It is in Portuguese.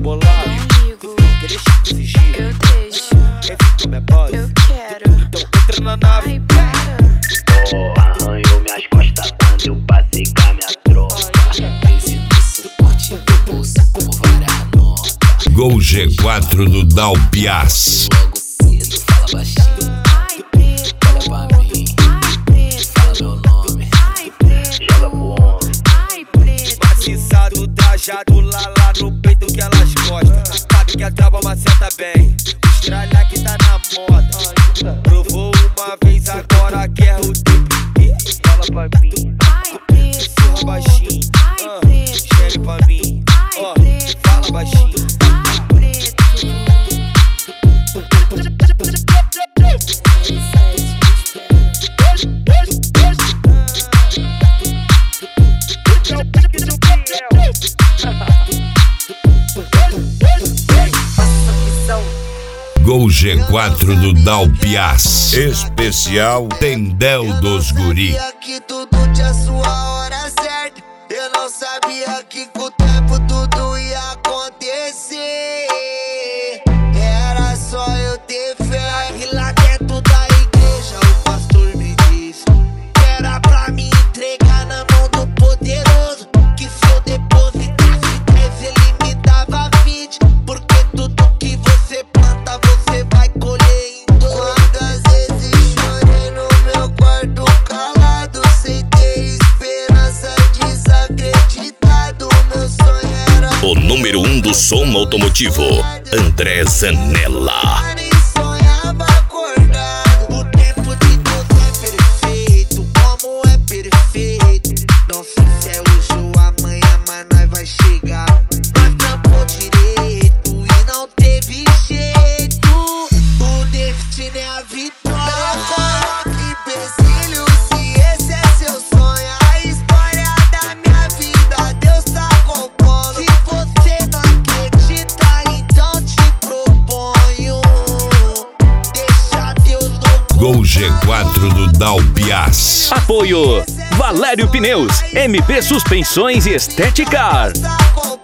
bolado, amigo, quer deixar de fingir. eu deixo, Quer ficar minha base? eu quero. Então entra na nave. Ai, para. Arranhou minhas costas quando eu passei com a minha tropa. Esse doce corte do bolso como várias notas. Gol G4 do Dalpias. Logo cedo, fala baixinho. Ai, preto, Olha pra mim, ai, preto, fala meu nome. ai, preto, Joga pro homem. ai, preto. Maciçado, trajado lá no peito que elas gostam. Sabe que a trava maceta bem. Estralha que tá na moda. Provou uma vez, agora quer o tempo. Fala pra mim, Ai, preto, sorra baixinho. ai, preto, Chega pra mim, ó, fala baixinho. ai, preto. Gol G4 do Dalpias. Especial Tendel dos Guri. Eu não sabia que tudo tinha sua hora certa. Eu não sabia que com o tempo tudo ia acontecer. Era só eu ter fé. E lá dentro da igreja o pastor me disse que era pra me entregar na mão do poderoso. Que se eu depositasse 10 ele me dava 20. Porque tudo que você planta você vai colher em dobro. Quantas vezes chorei no meu quarto calado, sem ter esperança, desacreditado. Meu sonho era O número 1 do som automotivo, André Zanella. e sonhava acordado. O tempo de Deus é perfeito, como é perfeito. Não sei se é hoje ou amanhã, mas nós vai chegar. Nós trampou direito e não teve jeito. O destino é a vitória. Não coloque empecilho se esse é seu sonho. A história da minha vida Deus tá compondo. Se você não acredita, então te proponho. Deixa Deus no Gol G4 do Dalpias. Apoio Valério Pneus, MP Suspensões e Estética. tá compondo.